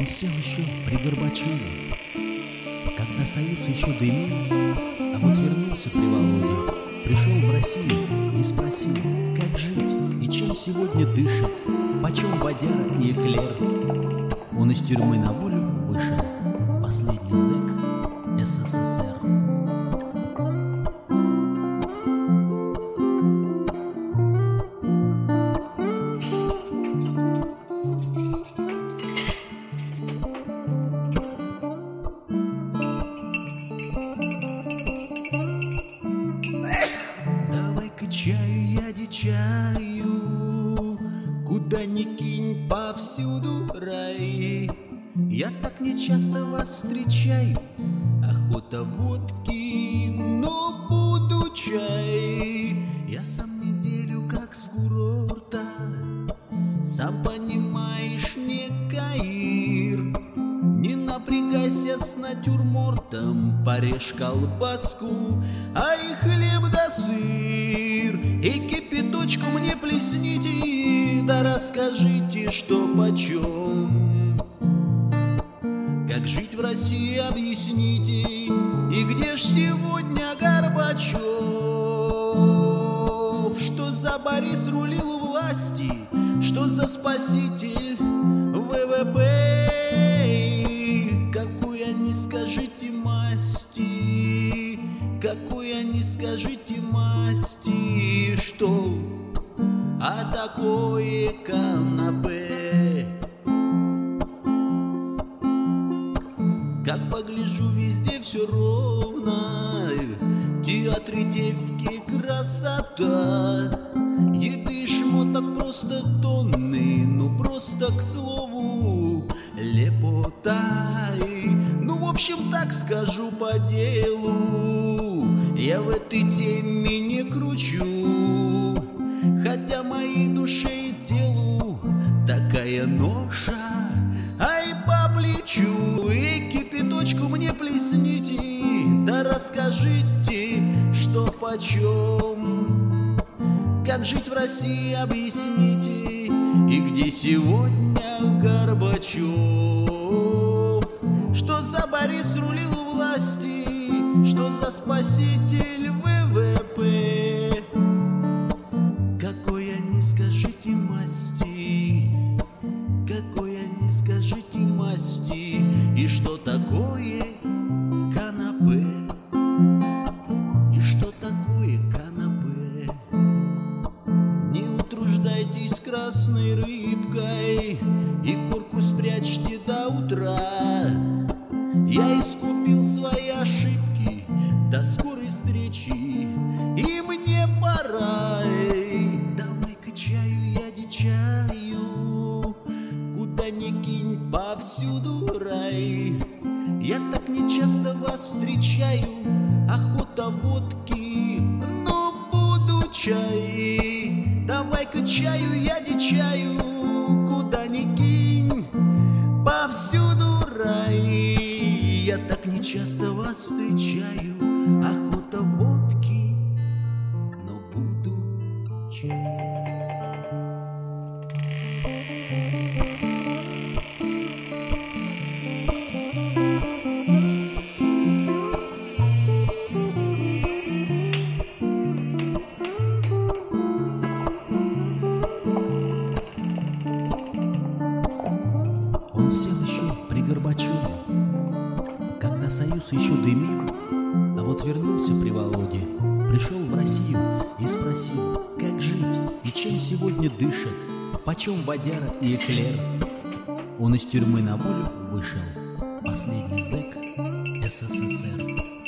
Он сел еще при Горбачеве, когда Союз еще дымил, а вот вернулся при Володе, пришел в Россию и спросил, как жить и чем сегодня дышит, почем водяра и эклер. Он из тюрьмы на волю вышел, последний зэк СССР. Давай-ка чаю, я дичаю, куда ни кинь, повсюду рай. Я так нечасто вас встречаю, охота водки, но буду чай. Я сам неделю как с курорта, сам понимаешь, не Каир. Не напрягайся с натюрмортом, порежь колбаску, а и хлеб да сыр. И кипяточку мне плесните, да расскажите, что почем. Как жить в России, объясните, и где ж сегодня Горбачев? Что за Борис рулил у власти, что за спаситель ВВП? Какой они, скажите, масти, какой они, скажите, масти, что, а такое канапе? Как погляжу, везде все ровно, театры, девки, красота. Еды и шмоток просто тонны, ну просто, к слову, лепота. Ну, в общем, так скажу по делу, я в этой теме не кручу, хотя моей душе и телу такая ноша, ай, по плечу. И кипяточку мне плесните, да расскажите, что почем. Как жить в России, объясните, и где сегодня Горбачев? Что за Борис рулил у власти, что за спаситель ВВП? Какой они, скажите, масти, какой они, скажите, масти, и что такое канапе? И что такое канапе? Не утруждайтесь красной рыбкой и курку спрячьте до утра. Я искупил свои ошибки, до скорой встречи, и мне пора. Давай-ка чаю, я дичаю, куда ни кинь, повсюду рай. Я так нечасто вас встречаю, охота водки, но буду чай. Давай-ка чаю, я дичаю, куда ни кинь, повсюду рай. Я так нечасто вас встречаю, охота водки, но буду чай. Он сел еще при Горбачеве, когда Союз еще дымил, а вот вернулся при Володе, пришел в Россию и спросил, как жить и чем сегодня дышат, почем водяра и эклер. Он из тюрьмы на волю вышел, последний зэк СССР.